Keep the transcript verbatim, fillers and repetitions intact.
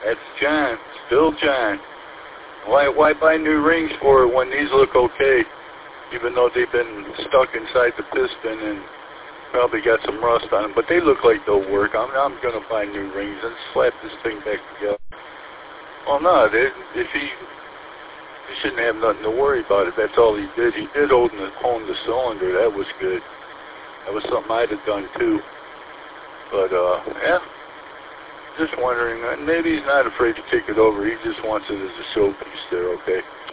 That's John. Still John. Why why buy new rings for it when these look okay? Even though they've been stuck inside the piston and probably got some rust on them. But they look like they'll work. I'm, I'm going to buy new rings and slap this thing back together. Well, no, they, if he... He shouldn't have nothing to worry about it. That's all he did. He did hone the, hone the cylinder. That was good. That was something I'd have done too. But, uh, yeah. Just wondering. Maybe he's not afraid to take it over. He just wants it as a showpiece there, okay?